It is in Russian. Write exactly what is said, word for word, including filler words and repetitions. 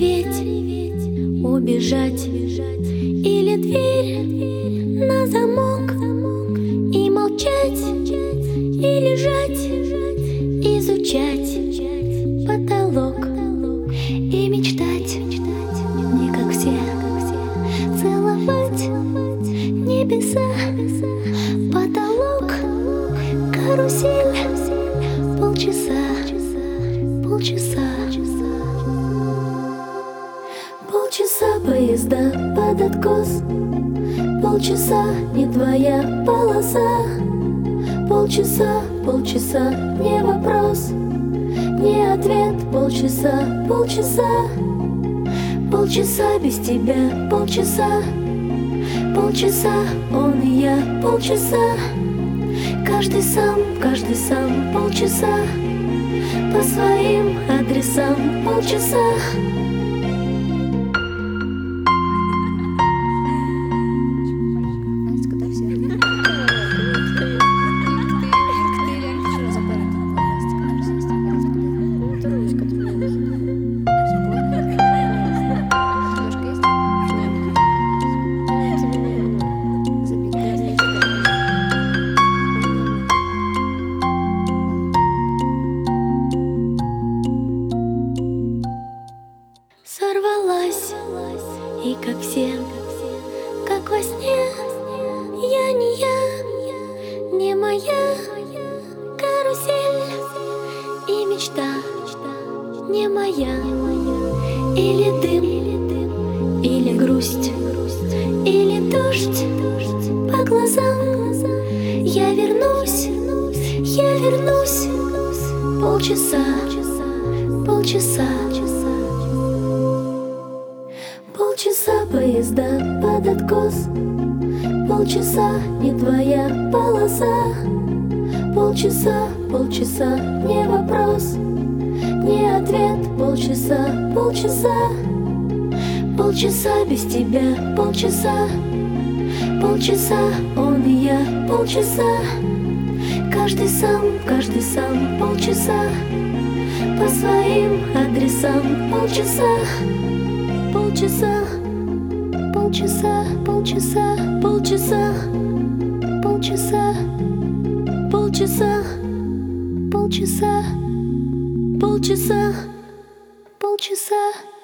зареветь, убежать, или дверь на замок и молчать, и лежать, изучать потолок и мечтать, не как все, целовать небеса, потолок, карусель, полчаса, полчаса. Полчаса поезда под откос, полчаса не твоя полоса, полчаса, полчаса не вопрос, не ответ, полчаса, полчаса, полчаса без тебя, полчаса, полчаса он и я, полчаса, каждый сам, каждый сам, полчаса, по своим адресам, полчаса. Сорвалась, и как все, как во сне, я не я, не моя карусель и мечта, не моя. Или дым, или грусть, или дождь по глазам. Я вернусь, я вернусь, полчаса, полчаса. Полчаса поезда под откос, полчаса не твоя полоса, полчаса, полчаса не вопрос, не ответ, полчаса, полчаса, полчаса без тебя, полчаса, полчаса он и я, полчаса, каждый сам, каждый сам, полчаса, по своим адресам, полчаса. Полчаса, полчаса, полчаса, полчаса, полчаса, полчаса, полчаса, полчаса, полчаса.